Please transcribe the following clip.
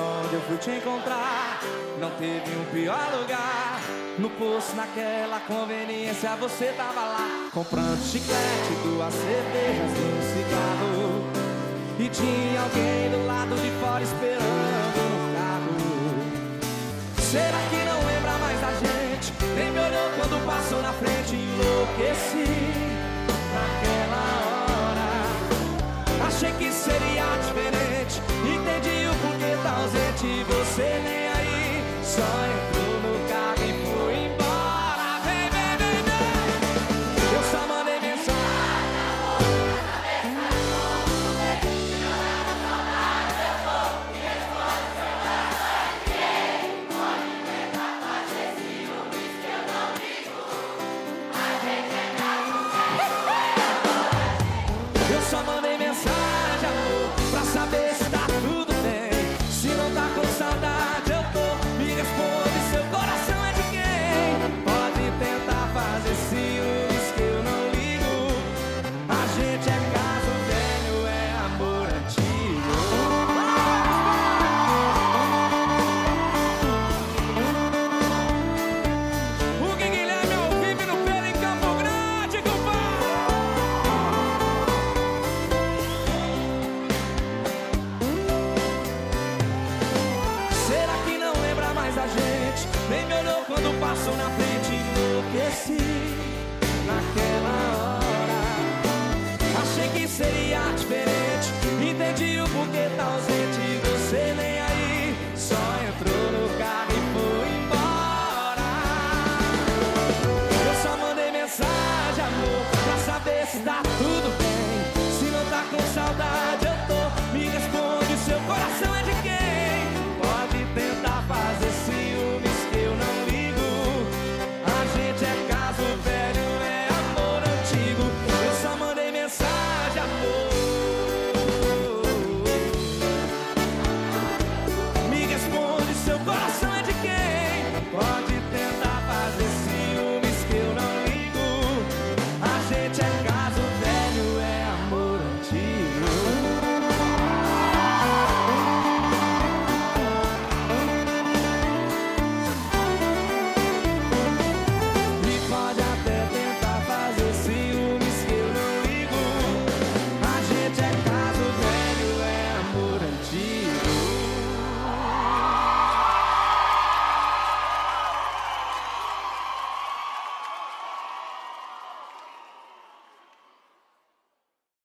onde eu fui te encontrar. Não teve um pior lugar. No posto, naquela conveniência, você tava lá, comprando chiclete, 2 cervejas e um cigarro. E tinha alguém do lado de fora esperando no carro. Será que não lembra mais da gente? Nem me olhou quando passou na frente. Enlouqueci naquela hora. Achei que seria diferente. Entendi o porquê tá ausente. E você nem aí, só entrou no carro e foi embora. Vem, vem, vem, vem. Eu só mandei mensagem. Eu só mandei mensagem, amor, pra saber se tá tudo bem. Se não tá com saudade, eu tô. Me responde, seu coração é de quem? Pode tentar fazer ciúmes que eu não ligo. A gente é caso velho, é amor antigo. O Gui Guilherme ao vivo no pelo em Campo Grande, compadre. Será que não lembra mais da gente? Nem me olhou quando passou na frente. Enlouqueci naquela hora. Achei que seria diferente. Entendi o porquê tá ausente. Você nem aí.